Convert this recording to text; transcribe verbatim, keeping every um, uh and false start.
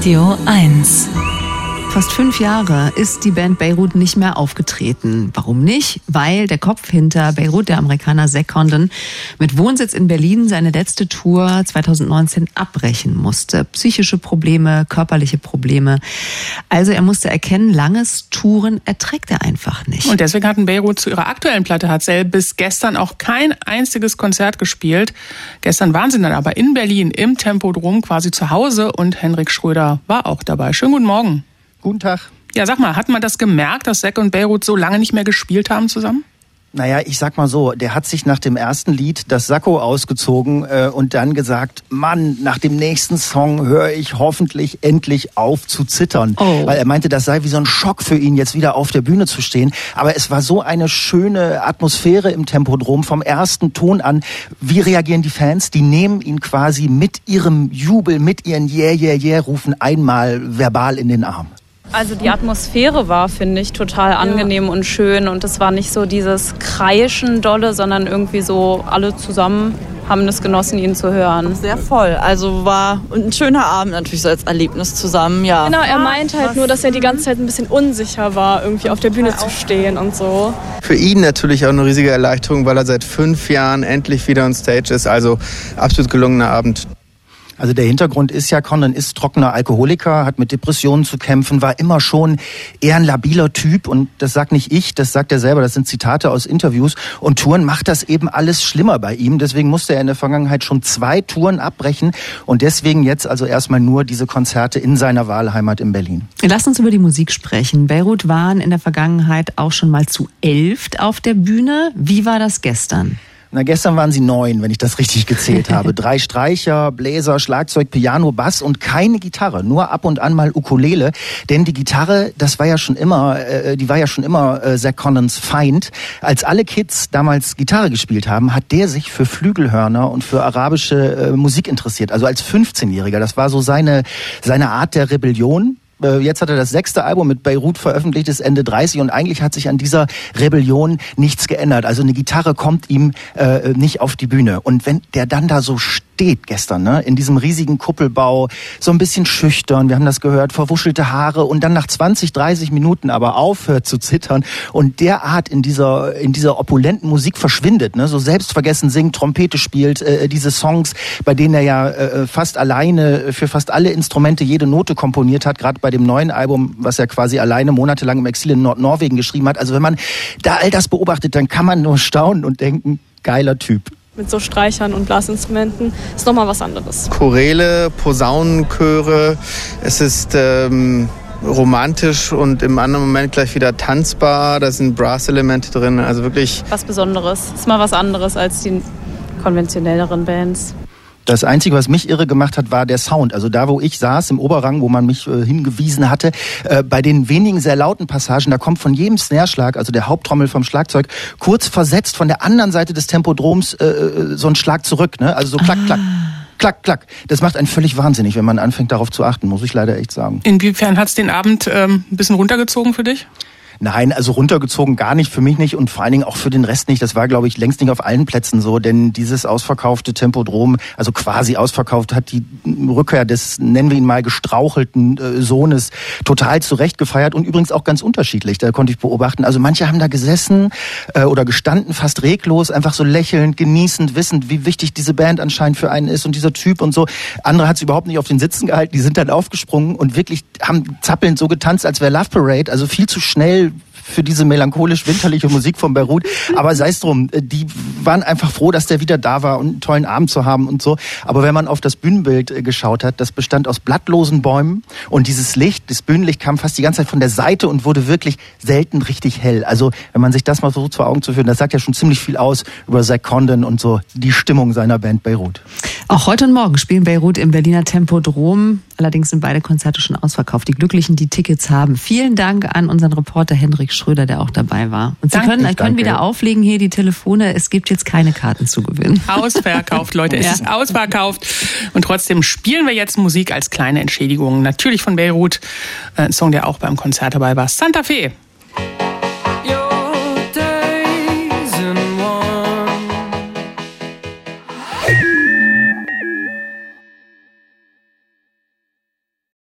Radio eins. Fast fünf Jahre ist die Band Beirut nicht mehr aufgetreten. Warum nicht? Weil der Kopf hinter Beirut, der Amerikaner Zack Condon, mit Wohnsitz in Berlin seine letzte Tour zwanzig neunzehn abbrechen musste. Psychische Probleme, körperliche Probleme. Also er musste erkennen, langes Touren erträgt er einfach nicht. Und deswegen hatten Beirut zu ihrer aktuellen Platte Hatzell bis gestern auch kein einziges Konzert gespielt. Gestern waren sie dann aber in Berlin im Tempodrom quasi zu Hause und Henrik Schröder war auch dabei. Schönen guten Morgen. Guten Tag. Ja, sag mal, hat man das gemerkt, dass Zack und Beirut so lange nicht mehr gespielt haben zusammen? Naja, ich sag mal so, der hat sich nach dem ersten Lied das Sakko ausgezogen äh, und dann gesagt, Mann, nach dem nächsten Song höre ich hoffentlich endlich auf zu zittern. Oh. Weil er meinte, das sei wie so ein Schock für ihn, jetzt wieder auf der Bühne zu stehen. Aber es war so eine schöne Atmosphäre im Tempodrom vom ersten Ton an. Wie reagieren die Fans? Die nehmen ihn quasi mit ihrem Jubel, mit ihren Yeah, yeah, yeah Rufen einmal verbal in den Arm. Also die Atmosphäre war, finde ich, total angenehm ja. und schön. Und es war nicht so dieses Kreischen dolle, sondern irgendwie so alle zusammen haben es genossen, ihn zu hören. Sehr voll. Also war ein schöner Abend natürlich so als Erlebnis zusammen, ja. Genau, er meinte halt nur, dass er die ganze Zeit ein bisschen unsicher war, irgendwie auf der Bühne zu stehen und so. Für ihn natürlich auch eine riesige Erleichterung, weil er seit fünf Jahren endlich wieder on Stage ist. Also absolut gelungener Abend. Also der Hintergrund ist ja, Condon ist trockener Alkoholiker, hat mit Depressionen zu kämpfen, war immer schon eher ein labiler Typ und das sagt nicht ich, das sagt er selber, das sind Zitate aus Interviews und Touren macht das eben alles schlimmer bei ihm, deswegen musste er in der Vergangenheit schon zwei Touren abbrechen und deswegen jetzt also erstmal nur diese Konzerte in seiner Wahlheimat in Berlin. Lass uns über die Musik sprechen. Beirut waren in der Vergangenheit auch schon mal zu elft auf der Bühne. Wie war das gestern? Na, gestern waren sie neun, wenn ich das richtig gezählt habe. Drei Streicher, Bläser, Schlagzeug, Piano, Bass und keine Gitarre. Nur ab und an mal Ukulele. Denn die Gitarre, das war ja schon immer, äh, die war ja schon immer äh, Zack Condons Feind. Als alle Kids damals Gitarre gespielt haben, hat der sich für Flügelhörner und für arabische äh, Musik interessiert. Also als fünfzehnjähriger. Das war so seine, seine Art der Rebellion. Jetzt hat er das sechste Album mit Beirut veröffentlicht, ist Ende dreißig und eigentlich hat sich an dieser Rebellion nichts geändert. Also eine Gitarre kommt ihm äh, nicht auf die Bühne. Und wenn der dann da so steht gestern, ne, in diesem riesigen Kuppelbau, so ein bisschen schüchtern, wir haben das gehört, verwuschelte Haare und dann nach zwanzig, dreißig Minuten aber aufhört zu zittern und derart in dieser in dieser opulenten Musik verschwindet, ne, so selbstvergessen singt, Trompete spielt, äh, diese Songs, bei denen er ja äh, fast alleine für fast alle Instrumente jede Note komponiert hat, gerade bei dem neuen Album, was er quasi alleine monatelang im Exil in Nordnorwegen geschrieben hat. Also wenn man da all das beobachtet, dann kann man nur staunen und denken, geiler Typ. Mit so Streichern und Blasinstrumenten ist nochmal was anderes. Choräle, Posaunenchöre, es ist ähm, romantisch und im anderen Moment gleich wieder tanzbar, da sind Brass-Elemente drin, also wirklich... Was Besonderes, ist mal was anderes als die konventionelleren Bands. Das Einzige, was mich irre gemacht hat, war der Sound. Also da, wo ich saß, im Oberrang, wo man mich äh, hingewiesen hatte, äh, bei den wenigen sehr lauten Passagen, da kommt von jedem Snare-Schlag, also der Haupttrommel vom Schlagzeug, kurz versetzt von der anderen Seite des Tempodroms äh, so ein Schlag zurück, ne? Also so klack, klack. Klack, klack. Das macht einen völlig wahnsinnig, wenn man anfängt, darauf zu achten, muss ich leider echt sagen. Inwiefern hat's den Abend ähm, ein bisschen runtergezogen für dich? Nein, also runtergezogen gar nicht, für mich nicht und vor allen Dingen auch für den Rest nicht. Das war, glaube ich, längst nicht auf allen Plätzen so, denn dieses ausverkaufte Tempodrom, also quasi ausverkauft, hat die Rückkehr des, nennen wir ihn mal, gestrauchelten äh, Sohnes total zurecht gefeiert und übrigens auch ganz unterschiedlich, da konnte ich beobachten. Also manche haben da gesessen äh, oder gestanden, fast reglos, einfach so lächelnd, genießend, wissend, wie wichtig diese Band anscheinend für einen ist und dieser Typ und so. Andere hat es überhaupt nicht auf den Sitzen gehalten, die sind dann aufgesprungen und wirklich haben zappelnd so getanzt, als wäre Love Parade, also viel zu schnell für diese melancholisch-winterliche Musik von Beirut. Aber sei es drum, die waren einfach froh, dass der wieder da war und einen tollen Abend zu haben und so. Aber wenn man auf das Bühnenbild geschaut hat, das bestand aus blattlosen Bäumen und dieses Licht, das Bühnenlicht kam fast die ganze Zeit von der Seite und wurde wirklich selten richtig hell. Also wenn man sich das mal versucht vor Augen zu führen, das sagt ja schon ziemlich viel aus über Zack Condon und so die Stimmung seiner Band Beirut. Auch heute und morgen spielen Beirut im Berliner Tempodrom. Allerdings sind beide Konzerte schon ausverkauft. Die Glücklichen, die Tickets haben. Vielen Dank an unseren Reporter Henrik Schröder, der auch dabei war. Und Sie danke, können, können wieder auflegen hier die Telefone. Es gibt jetzt keine Karten zu gewinnen. Ausverkauft, Leute. Es ja. ist ausverkauft. Und trotzdem spielen wir jetzt Musik als kleine Entschädigung. Natürlich von Beirut. Ein Song, der auch beim Konzert dabei war. Santa Fe.